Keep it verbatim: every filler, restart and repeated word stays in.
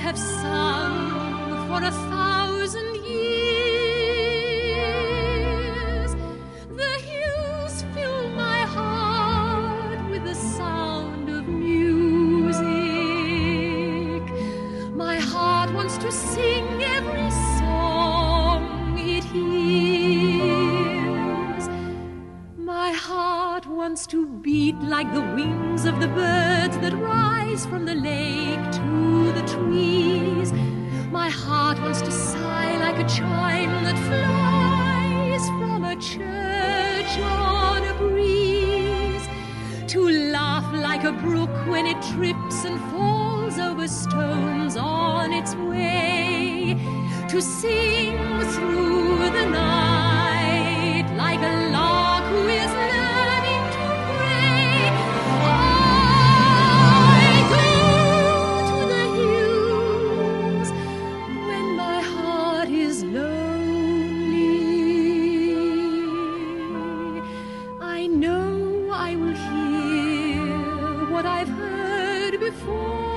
have sung for a thousand years. The hills fill my heart with the sound of music. My heart wants to sing every song it hears. My heart wants to beat like the wings of the birds that rise from the lake to the trees. My heart wants to sigh like a chime that flies from a church on a breeze, to laugh like a brook when it trips and falls over stones on its way, to sing through the night like a lark who is learning to pray. I go to the hills when my heart is lonely. I know I will hear what I've heard before.